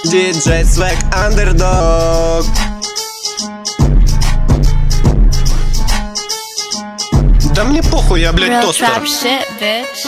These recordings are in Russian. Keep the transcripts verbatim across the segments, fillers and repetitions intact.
диджей Swag Underdog. Да мне похуй, я, блядь, Real тостер. trap shit, bitch.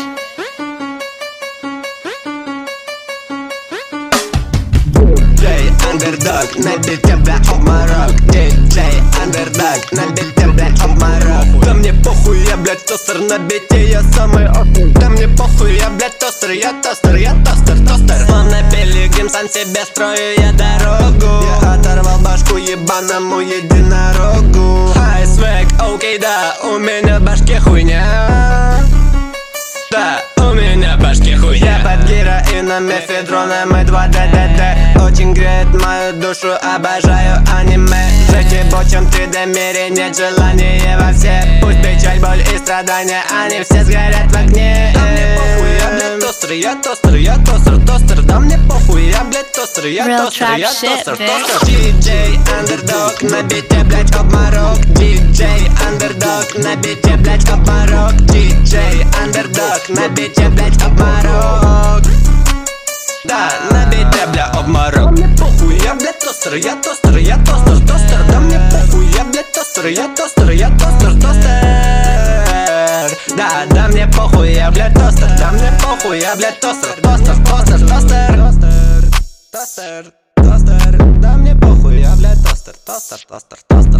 диджей Underdog, набить тебя обморок. диджей Underdog, набить тебя обморок. Да мне похуй, я, блядь, тостер, на бите я самый опытный. Да мне похуй, я, блядь, тостер, я тостер, я тостер, тостер. Словно пилигрим, сам себе строю я дорогу. Я оторвал башку ебаному единорогу. Хай, свэг, окей, да, у меня в башке хуйня. Да, у меня в башке хуйня. Я под героином, мефедроном и два дэ дэ дэ. Очень греет мою душу, обожаю аниме. Жить ебучем три дэ мире, нет желания во все. Пусть печаль, боль и страдания, они все сгорят в огне. Да мне похуй, я, блядь, тостер, я тостер, я тостер, тостер. Да мне похуй, я, блядь, тостер, я Real тостер, trap я shit, тостер, bitch. тостер. диджей Underdog, набейте, блядь, обморок. диджей Underdog, набейте, блядь, обморок. диджей Underdog, набейте, блядь, обморок. Да, набейте, бля, обморок. Да мне похуй, я, блядь, тостер, я тостер, я тостер, тостер. Да мне похуй, я, блядь, тостер, я тостер, я тостер, тостер. Да, да мне похуй, я, блядь, тостер. Да мне похуй, я, блядь, тостер, тостер, тостер, тостер, тостер, тостер, тостер. Да мне похуй, я, блядь, тостер, тостер, тостер, тостер.